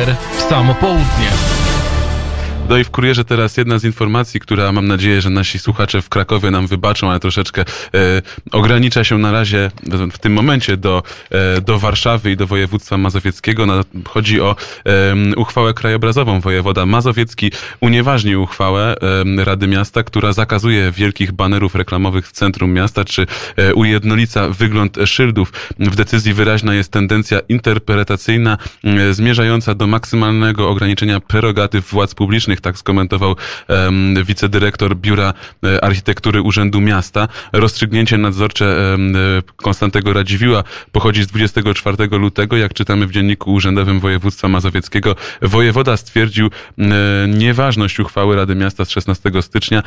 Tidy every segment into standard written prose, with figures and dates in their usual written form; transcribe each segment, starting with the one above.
Kurier w samo południe. No i w Kurierze teraz jedna z informacji, która mam nadzieję, że nasi słuchacze w Krakowie nam wybaczą, ale troszeczkę ogranicza się na razie w tym momencie do Warszawy i do województwa mazowieckiego. Chodzi o uchwałę krajobrazową. Wojewoda mazowiecki unieważnił uchwałę Rady Miasta, która zakazuje wielkich banerów reklamowych w centrum miasta, czy ujednolica wygląd szyldów. W decyzji wyraźna jest tendencja interpretacyjna zmierzająca do maksymalnego ograniczenia prerogatyw władz publicznych. Tak skomentował wicedyrektor Biura Architektury Urzędu Miasta. Rozstrzygnięcie nadzorcze Konstantego Radziwiłła pochodzi z 24 lutego. Jak czytamy w Dzienniku Urzędowym Województwa Mazowieckiego, wojewoda stwierdził nieważność uchwały Rady Miasta z 16 stycznia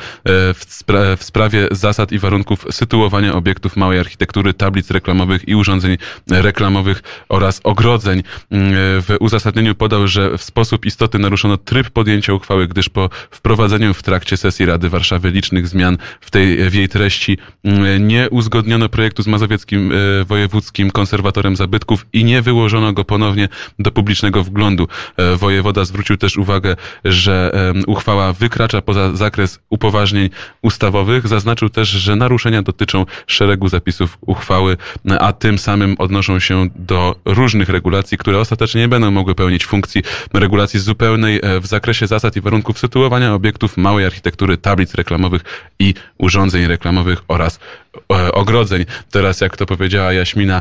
w sprawie zasad i warunków sytuowania obiektów małej architektury, tablic reklamowych i urządzeń reklamowych oraz ogrodzeń. W uzasadnieniu podał, że w sposób istotny naruszono tryb podjęcia uchwały, gdyż po wprowadzeniu w trakcie sesji Rady Warszawy licznych zmian w jej treści nie uzgodniono projektu z mazowieckim wojewódzkim konserwatorem zabytków i nie wyłożono go ponownie do publicznego wglądu. Wojewoda zwrócił też uwagę, że uchwała wykracza poza zakres upoważnień ustawowych. Zaznaczył też, że naruszenia dotyczą szeregu zapisów uchwały, a tym samym odnoszą się do różnych regulacji, które ostatecznie nie będą mogły pełnić funkcji regulacji zupełnej w zakresie zasad i warunków sytuowania obiektów małej architektury, tablic reklamowych i urządzeń reklamowych oraz ogrodzeń. Teraz, jak to powiedziała Jaśmina,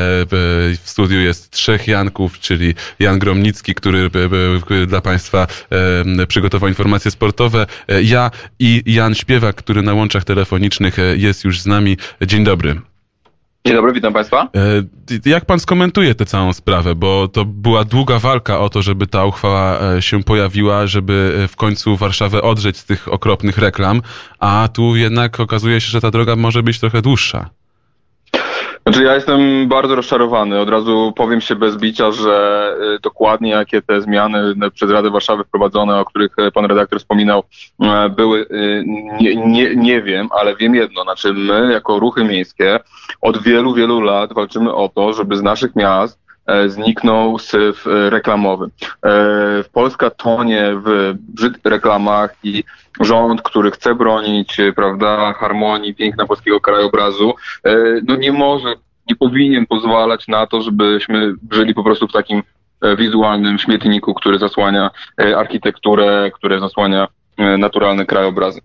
w studiu jest 3 Janków, czyli Jan Gromnicki, który dla Państwa przygotował informacje sportowe, ja i Jan Śpiewak, który na łączach telefonicznych jest już z nami. Dzień dobry. Dzień dobry, witam Państwa. Jak Pan skomentuje tę całą sprawę? Bo to była długa walka o to, żeby ta uchwała się pojawiła, żeby w końcu Warszawę odrzeć z tych okropnych reklam, a tu jednak okazuje się, że ta droga może być trochę dłuższa. Znaczy ja jestem bardzo rozczarowany. Od razu powiem się bez bicia, że dokładnie jakie te zmiany przez Radę Warszawy wprowadzone, o których pan redaktor wspominał, były, nie wiem, ale wiem jedno. Znaczy my jako ruchy miejskie od wielu, wielu lat walczymy o to, żeby z naszych miast zniknął syf reklamowy. Polska tonie w reklamach i rząd, który chce bronić, prawda, harmonii, piękna polskiego krajobrazu, no nie powinien pozwalać na to, żebyśmy żyli po prostu w takim wizualnym śmietniku, który zasłania architekturę, który zasłania naturalne krajobrazy.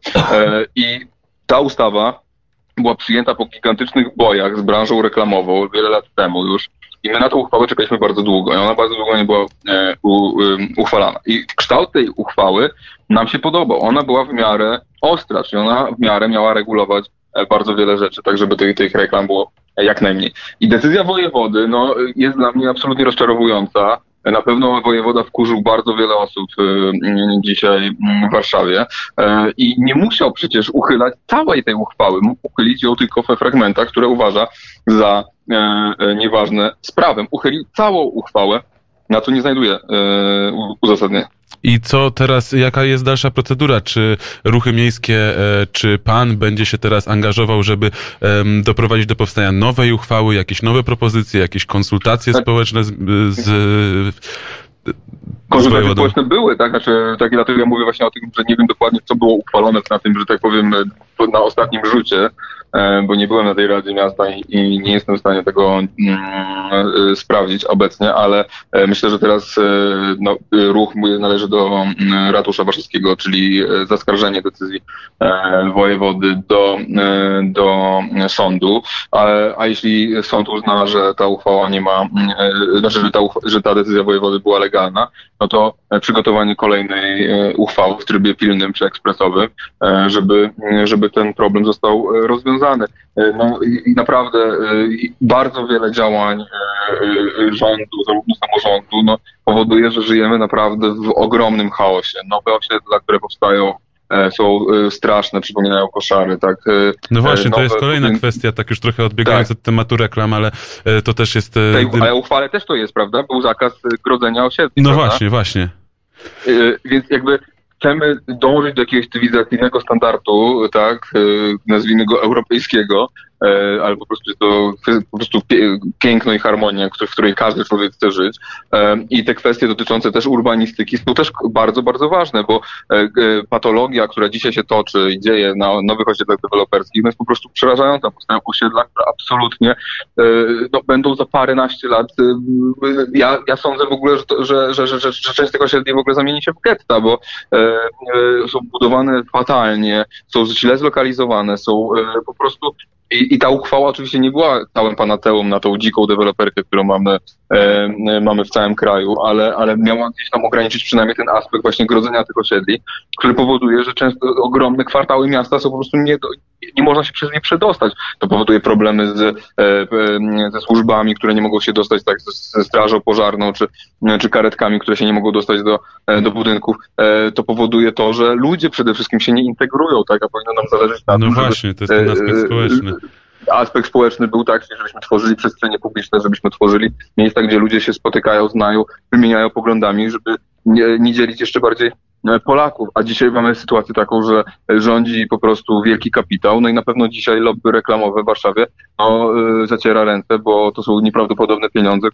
I ta ustawa była przyjęta po gigantycznych bojach z branżą reklamową wiele lat temu już. I my na tę uchwałę czekaliśmy bardzo długo i ona bardzo długo nie była uchwalana. I kształt tej uchwały nam się podobał. Ona była w miarę ostra, czyli ona w miarę miała regulować bardzo wiele rzeczy, tak żeby tych reklam było jak najmniej. I decyzja wojewody jest dla mnie absolutnie rozczarowująca. Na pewno wojewoda wkurzył bardzo wiele osób dzisiaj w Warszawie i nie musiał przecież uchylać całej tej uchwały. Mógł uchylić ją tylko we fragmentach, które uważa za nieważne z prawem. Uchylił całą uchwałę, na co nie znajduje uzasadnienia. I co teraz, jaka jest dalsza procedura? Czy ruchy miejskie, czy pan będzie się teraz angażował, żeby doprowadzić do powstania nowej uchwały, jakieś nowe propozycje, jakieś konsultacje społeczne konsultacje społeczne były, tak? Znaczy, tak dlatego ja mówię właśnie o tym, że nie wiem dokładnie, co było uchwalone na tym, że tak powiem, na ostatnim rzucie, bo nie byłem na tej Radzie Miasta i nie jestem w stanie tego sprawdzić obecnie, ale myślę, że teraz ruch należy do Ratusza Warszawskiego, czyli zaskarżenie decyzji wojewody do sądu, a jeśli sąd uzna, że ta uchwała nie ma, że ta decyzja wojewody była legalna, no to przygotowanie kolejnej uchwały w trybie pilnym czy ekspresowym, żeby ten problem został rozwiązany. No i naprawdę bardzo wiele działań rządu, zarówno samorządu, powoduje, że żyjemy naprawdę w ogromnym chaosie. Nowe osiedla, które powstają, są straszne, przypominają koszary, tak? No właśnie, to jest kolejna kwestia, tak już trochę odbiegając od tematu reklam, ale to też jest... Ale uchwale też to jest, prawda? Był zakaz grodzenia osiedli, no prawda? Właśnie. Więc jakby chcemy dążyć do jakiegoś cywilizacyjnego standardu, tak, nazwijmy go europejskiego, ale po prostu jest to po prostu piękno i harmonia, w której każdy człowiek chce żyć. I te kwestie dotyczące też urbanistyki są też bardzo, bardzo ważne, bo patologia, która dzisiaj się toczy i dzieje na nowych osiedlach deweloperskich, no jest po prostu przerażająca. Powstają osiedla, które absolutnie będą za paręnaście lat. Ja sądzę w ogóle, że część tych osiedli w ogóle zamieni się w getta, bo są budowane fatalnie, są źle zlokalizowane, są po prostu... I ta uchwała oczywiście nie była całym panateum na tą dziką deweloperkę, którą mamy w całym kraju, ale miała gdzieś tam ograniczyć przynajmniej ten aspekt właśnie grodzenia tych osiedli, który powoduje, że często ogromne kwartały miasta są po prostu nie można się przez nie przedostać. To powoduje problemy ze służbami, które nie mogą się dostać, tak, ze strażą pożarną, czy karetkami, które się nie mogą dostać do budynków. To powoduje to, że ludzie przede wszystkim się nie integrują, tak, a powinno nam zależeć na tym, właśnie, to jest ten aspekt społeczny. Aspekt społeczny był taki, żebyśmy tworzyli przestrzenie publiczne, żebyśmy tworzyli miejsca, gdzie ludzie się spotykają, znają, wymieniają poglądami, żeby nie dzielić jeszcze bardziej Polaków. A dzisiaj mamy sytuację taką, że rządzi po prostu wielki kapitał, no i na pewno dzisiaj lobby reklamowe w Warszawie zaciera ręce, bo to są nieprawdopodobne pieniądze,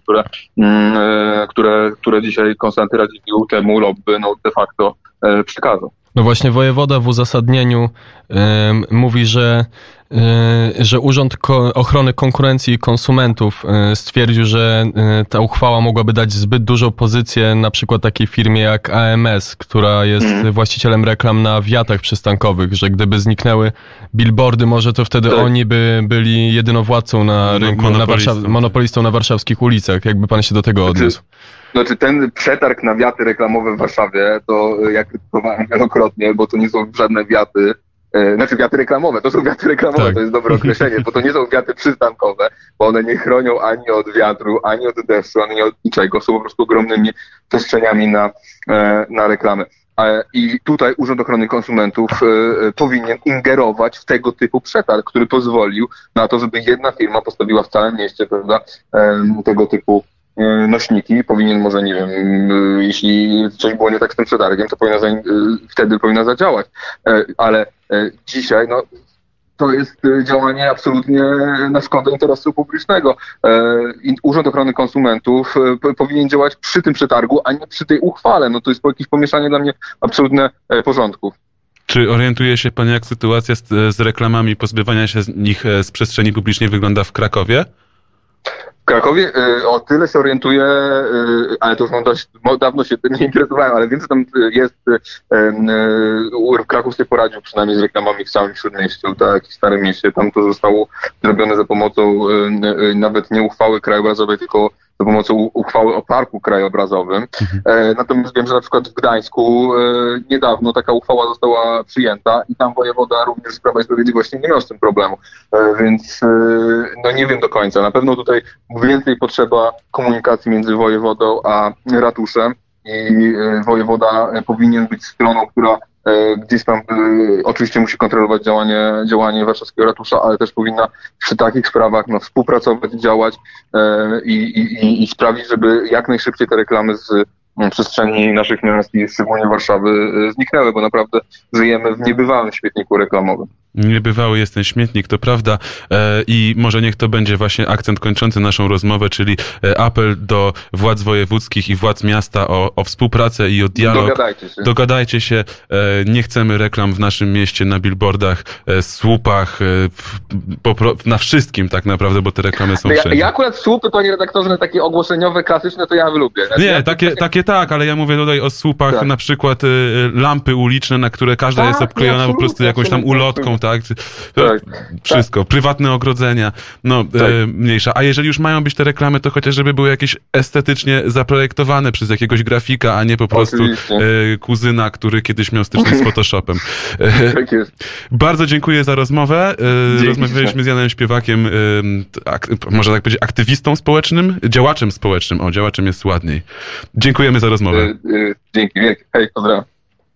które dzisiaj Konstanty Radziwiłł temu lobby de facto przekazał. No właśnie wojewoda w uzasadnieniu mówi, że Urząd Ochrony Konkurencji i Konsumentów stwierdził, że ta uchwała mogłaby dać zbyt dużą pozycję na przykład takiej firmie jak AMS, która jest właścicielem reklam na wiatach przystankowych, że gdyby zniknęły billboardy, może to wtedy oni by byli jedynowładcą na rynku, monopolistą na warszawskich ulicach. Jakby pan się do tego odniósł? Znaczy ten przetarg na wiaty reklamowe w Warszawie, to ja krytykowałem wielokrotnie, bo to nie są żadne wiaty, wiaty reklamowe, to są wiaty reklamowe, tak. To jest dobre określenie, bo to nie są wiaty przystankowe, bo one nie chronią ani od wiatru, ani od deszczu, ani od niczego, są po prostu ogromnymi przestrzeniami na reklamy. I tutaj Urząd Ochrony Konsumentów powinien ingerować w tego typu przetarg, który pozwolił na to, żeby jedna firma postawiła w całym mieście, prawda, tego typu nośniki. Powinien może, nie wiem, jeśli coś było nie tak z tym przetargiem, to wtedy powinna zadziałać. Ale dzisiaj, to jest działanie absolutnie na szkodę interesu publicznego. Urząd Ochrony Konsumentów powinien działać przy tym przetargu, a nie przy tej uchwale. To jest jakieś pomieszanie dla mnie absolutne porządków. Czy orientuje się pan, jak sytuacja z reklamami, pozbywania się z nich z przestrzeni publicznej wygląda w Krakowie? W Krakowie o tyle się orientuję, ale to już dawno się tym nie interesowałem, ale wiem, że tam jest, Kraków sobie poradził przynajmniej z reklamami w całym Śródmieściu, tak, w Starym Mieście. Tam to zostało zrobione za pomocą nawet nie uchwały krajobrazowej, tylko za pomocą uchwały o parku krajobrazowym. Natomiast wiem, że na przykład w Gdańsku niedawno taka uchwała została przyjęta i tam wojewoda również z Prawa i Sprawiedliwości nie miał z tym problemu. Więc nie wiem do końca. Na pewno tutaj więcej potrzeba komunikacji między wojewodą a ratuszem i wojewoda powinien być stroną, która gdzieś tam oczywiście musi kontrolować działanie warszawskiego ratusza, ale też powinna przy takich sprawach współpracować, działać i sprawić, żeby jak najszybciej te reklamy z przestrzeni naszych miast i szczególnie Warszawy zniknęły, bo naprawdę żyjemy w niebywałym śmietniku reklamowym. Niebywały jest ten śmietnik, to prawda. I może niech to będzie właśnie akcent kończący naszą rozmowę, czyli apel do władz wojewódzkich i władz miasta o współpracę i o dialog. Dogadajcie się. Nie chcemy reklam w naszym mieście na billboardach, słupach, na wszystkim tak naprawdę, bo te reklamy są wszędzie. Ja akurat słupy, panie redaktorze, takie ogłoszeniowe, klasyczne, to ja lubię. Nie, takie tak, ale ja mówię tutaj o słupach, na przykład lampy uliczne, na które każda jest obklejona po prostu jakąś tam ulotką, tak? Wszystko. Prywatne ogrodzenia, mniejsza. A jeżeli już mają być te reklamy, to chociaż żeby były jakieś estetycznie zaprojektowane przez jakiegoś grafika, a nie po prostu kuzyna, który kiedyś miał styczność z Photoshopem. Tak jest. Bardzo dziękuję za rozmowę. Rozmawialiśmy z Janem Śpiewakiem, można tak powiedzieć, aktywistą społecznym, działaczem społecznym. O, działaczem jest ładniej. Dziękujemy za rozmowę. Dzięki wielkie. Hej, pozdrawiam.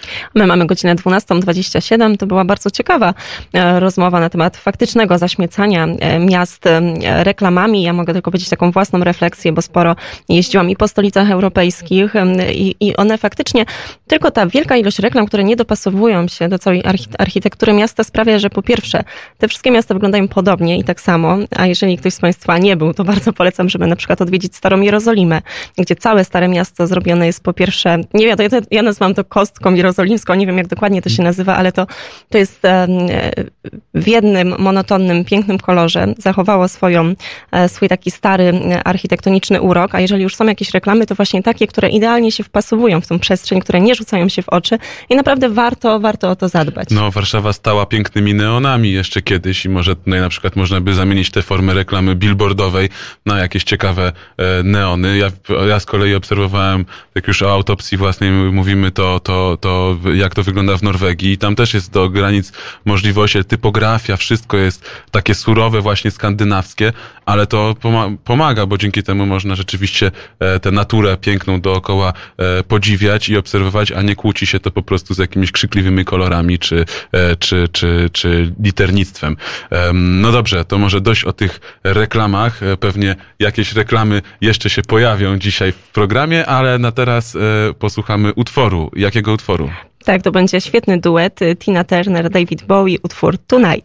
My mamy godzinę 12:27. To była bardzo ciekawa rozmowa na temat faktycznego zaśmiecania miast reklamami. Ja mogę tylko powiedzieć taką własną refleksję, bo sporo jeździłam i po stolicach europejskich i one faktycznie, tylko ta wielka ilość reklam, które nie dopasowują się do całej architektury miasta sprawia, że po pierwsze te wszystkie miasta wyglądają podobnie i tak samo, a jeżeli ktoś z Państwa nie był, to bardzo polecam, żeby na przykład odwiedzić Starą Jerozolimę, gdzie całe Stare Miasto zrobione jest po pierwsze, nie wiem, ja nazywam to kostką jerozolimską, nie wiem jak dokładnie to się nazywa, ale to jest w jednym monotonnym, pięknym kolorze, zachowało swój taki stary architektoniczny urok, a jeżeli już są jakieś reklamy, to właśnie takie, które idealnie się wpasowują w tą przestrzeń, które nie rzucają się w oczy i naprawdę warto o to zadbać. No, Warszawa stała pięknymi neonami jeszcze kiedyś i może tutaj na przykład można by zamienić tę formę reklamy billboardowej na jakieś ciekawe neony. Ja z kolei obserwowałem, jak już o autopsji własnej mówimy, to jak to wygląda w Norwegii i tam też jest do granic możliwości, typografia, wszystko jest takie surowe, właśnie skandynawskie, ale to pomaga, bo dzięki temu można rzeczywiście tę naturę piękną dookoła podziwiać i obserwować, a nie kłóci się to po prostu z jakimiś krzykliwymi kolorami czy liternictwem. No dobrze, to może dość o tych reklamach. Pewnie jakieś reklamy jeszcze się pojawią dzisiaj w programie, ale na teraz posłuchamy utworu. Jakiego utworu? Tak, to będzie świetny duet. Tina Turner, David Bowie, utwór Tonight.